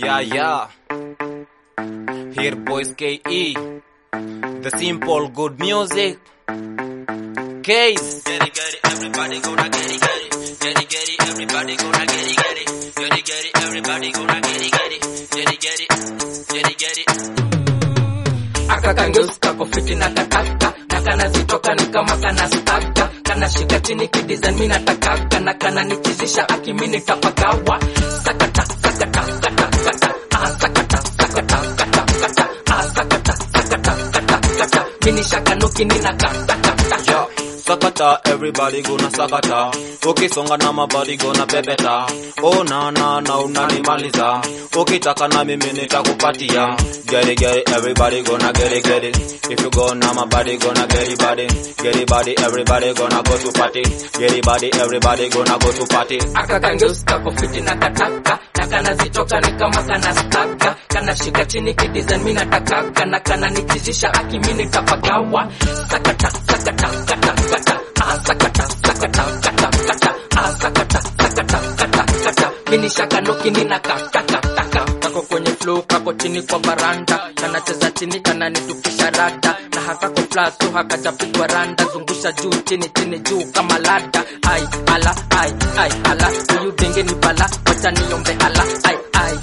Yeah. Here boys KE. The simple good music. Case. Get it, everybody gonna get it. Get it, everybody gonna get it. Get it, everybody gonna get it. Get it. Akakangeuska kofiti na takaka na kana zitoka ni kama kana staka kana shika chini kidesign mimi nataka na kana nichizisha akimini tapagawa sakata sakata kata kata sakata sakata kata kata sakata sakata kata kata mimi shaka nuki nina kata kata Sakata, everybody gonna sakata. Okay, songa na mabody gonna pepeta. Oh na unanimaliza. Okay, taka na mimi nitakupatia. Get it, everybody gonna get it. If you go na mabody gonna get it body, everybody gonna go to party. Get it body, everybody gonna go to party. Akakangeuska kofiti na kataka na kana zitoka ni kama kana staka kana shika chini kidesign mimi nataka na kana nichizisha akimini tapagawa sakata sakata kata kata sakata sakata kata kata sakata sakata kata kata mimi shaka nuki nina kata kata kako kwenye flow kako chini kwa baranda kana cheza chini kana nitupisha rada na hakako flato hakajapigwa randa zungusha juu chini juu kama lada ai ala huyu denge ni bala wacha niombe ala ai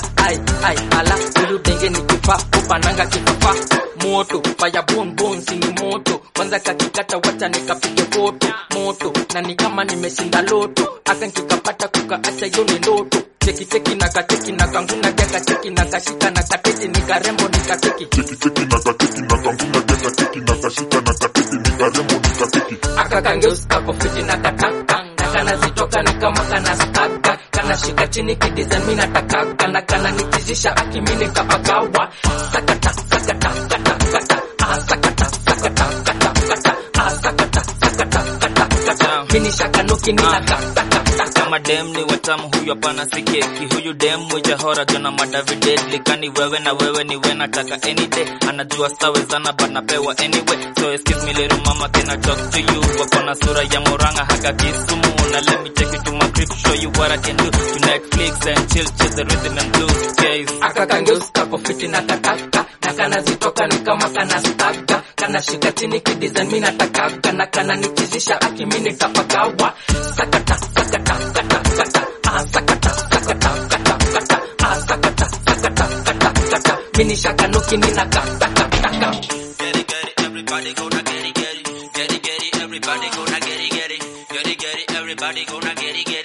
ala huyu denge ni kifa upananga kifafa moto fire boom sini moto kwanza kakikata wacha nikapige foto moto na ni kama nimeshinda loto akankikapata kukaacha hiyo ni ndoto cheki na kanguna jaka cheki na kashika na kateti nikarembo nikateki cheki na kateti na kanguna jaka cheki na kashika na kateti nikarembo nikateki akakangeuska kofiti na kataka na kana zitoka ni kama kana staka kana shika chini kidesign mimi nataka na kana nichizisha akimini kapagawa sakata sakata kata kata sakata sakata kata kata sakata sakata kata kata mimi shaka nuki nina kata kama dem ni watamu huyu hapana si keki huyu dem mwijahora jona madavid likani wewe na wewe ni we nataka any day anajua stawezana but napewa anyway so excuse me little mama can I talk to you wakona sura ya moranga haka Kisumu na let me take you to my crib show you what I can do to Netflix and chill the rhythm and blues guys akakangeuska kofiti na kataka na kana zitoka ni kama kana staka kana shika chini kidesign mimi nataka na kana nichizisha akimini tapagawa sakata sakata kata kata sakata sakata kata kata sakata sakata kata kata mimi shaka nuki nina kata kata Get it, everybody gonna get it. Get it, everybody gonna get it. Get it, everybody gonna get it.